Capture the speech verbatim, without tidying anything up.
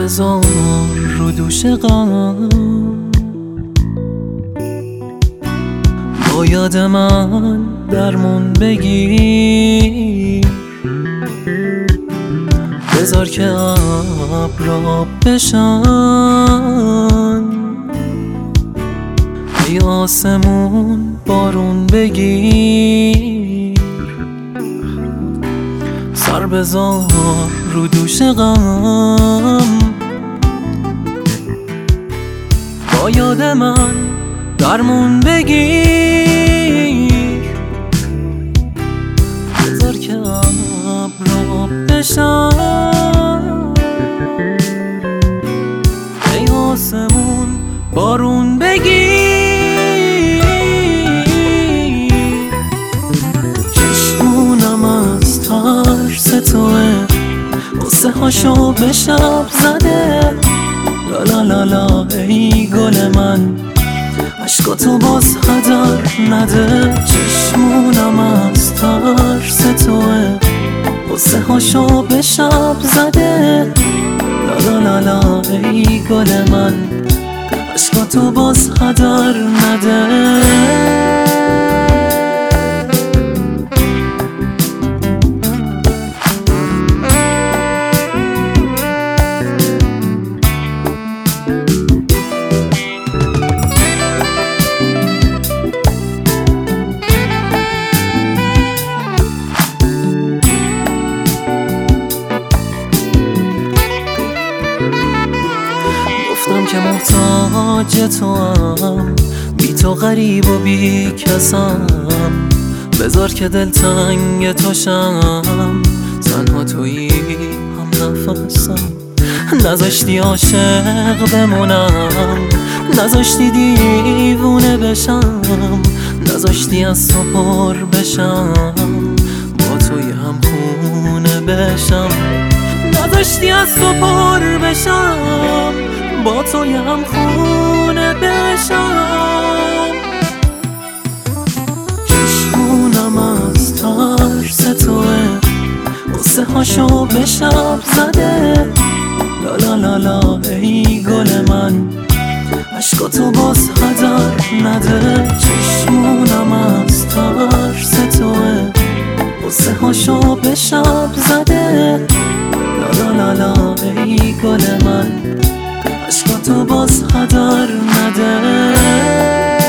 بذار رو دوش غم، با یاد من درمون بگیر. بذار که ابر بشن، ای آسمون بارون بگیر. سر بذار رو دوش غم، با یاد من درمون بگیر. بذار که ابر بشن، ای آسمون بارون بگیر. چشمونم از ترس توه، قصه هاشو به شب زده. لا لا لا لا ای گل من، عشقاتو باز هدر نده. چشمونم از ترس توه، قصه هاشو به شب زده. لا لا لا لا ای گل من، عشقاتو باز هدر نده. گفتم که محتاج تو هم، بی تو غریب و بی کسم. بذار که دلتنگ توشم، تنها تویی هم نفسم. نذاشتی عاشق بمونم، نذاشتی دیوونه بشم، نذاشتی از تو پر بشم، با توی هم خونه بشم. نذاشتی از تو پر بشم، با توی هم خونه بشم. چشمونم از ترس توه، قصه هاشو به شب زده. لا لا لا لا ای گل من، عشقاتو باز هدر نده. چشمونم از ترس توه، قصه هاشو به شب زده. لا لا لا لا ای گل من، عشقاتو باز هدر نده.